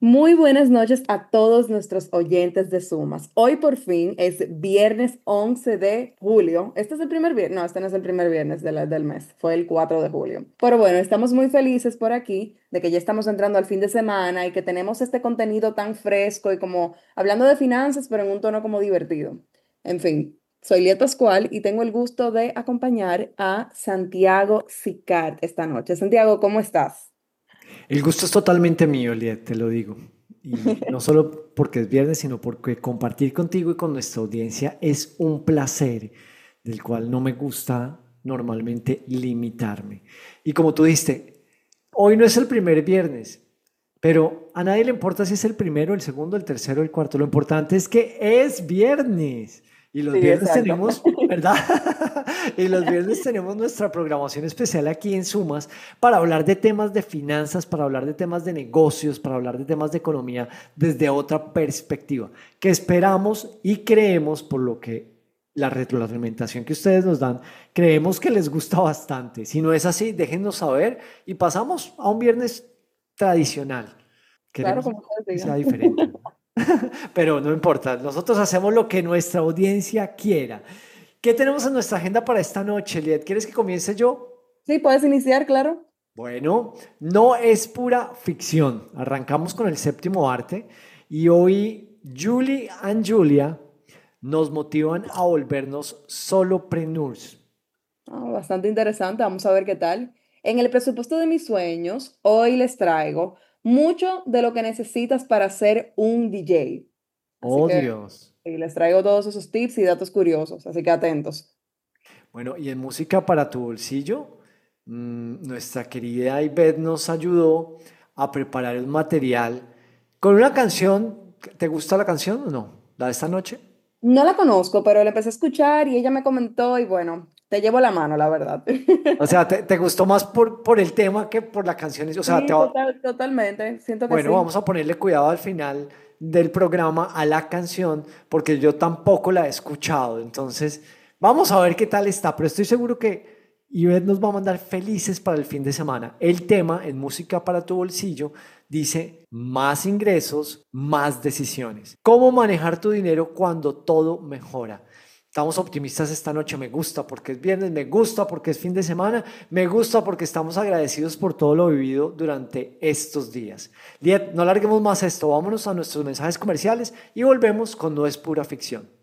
Muy buenas noches a todos nuestros oyentes de Sumas. Hoy por fin es viernes 11 de julio. Este es el primer viernes. No, este no es el primer viernes del mes. Fue el 4 de julio. Pero bueno, estamos muy felices por aquí de que ya estamos entrando al fin de semana y que tenemos este contenido tan fresco y como hablando de finanzas, pero en un tono como divertido. En fin, soy Liet Pascual y tengo el gusto de acompañar a Santiago Sicart esta noche. Santiago, ¿cómo estás? El gusto es totalmente mío, Liet, te lo digo. Y no solo porque es viernes, sino porque compartir contigo y con nuestra audiencia es un placer del cual no me gusta normalmente limitarme. Y como tú dijiste, hoy no es el primer viernes, pero a nadie le importa si es el primero, el segundo, el tercero, el cuarto. Lo importante es que es viernes. Y los Sí, viernes exacto. tenemos, ¿verdad? Y los viernes tenemos nuestra programación especial aquí en Sumas para hablar de temas de finanzas, para hablar de temas de negocios, para hablar de temas de economía desde otra perspectiva, que esperamos y creemos, por lo que la retroalimentación que ustedes nos dan, creemos que les gusta bastante. Si no es así, déjennos saber y pasamos a un viernes tradicional. Claro, Queremos como ustedes que sea digan. diferente, ¿no? Pero no importa, nosotros hacemos lo que nuestra audiencia quiera. ¿Qué tenemos en nuestra agenda para esta noche, Liet? ¿Quieres que comience yo? Sí, puedes iniciar, claro. Bueno, no es pura ficción. Arrancamos con el séptimo arte y hoy Julie and Julia nos motivan a volvernos solopreneurs. Bastante interesante, vamos a ver qué tal. En el presupuesto de mis sueños, hoy les traigo mucho de lo que necesitas para ser un DJ. Así Oh, que Dios. sí, les traigo todos esos tips y datos curiosos, así que atentos. Bueno, y en música para tu bolsillo, nuestra querida Ivette nos ayudó a preparar un material con una canción. ¿Te gusta la canción o no? ¿La de esta noche? No la conozco, pero la empecé a escuchar y ella me comentó y bueno, te llevo la mano, la verdad. O sea, ¿te gustó más por el tema que por la canción? O sea, Sí, totalmente, siento que bueno, sí. vamos a ponerle cuidado al final del programa a la canción, porque yo tampoco la he escuchado. Entonces, vamos a ver qué tal está, pero estoy seguro que Ivette nos va a mandar felices para el fin de semana. El tema en Música para tu bolsillo dice más ingresos, más decisiones. ¿Cómo manejar tu dinero cuando todo mejora? Estamos optimistas esta noche, me gusta porque es viernes, me gusta porque es fin de semana, me gusta porque estamos agradecidos por todo lo vivido durante estos días. Liet, no larguemos más esto, vámonos a nuestros mensajes comerciales y volvemos con No es pura ficción.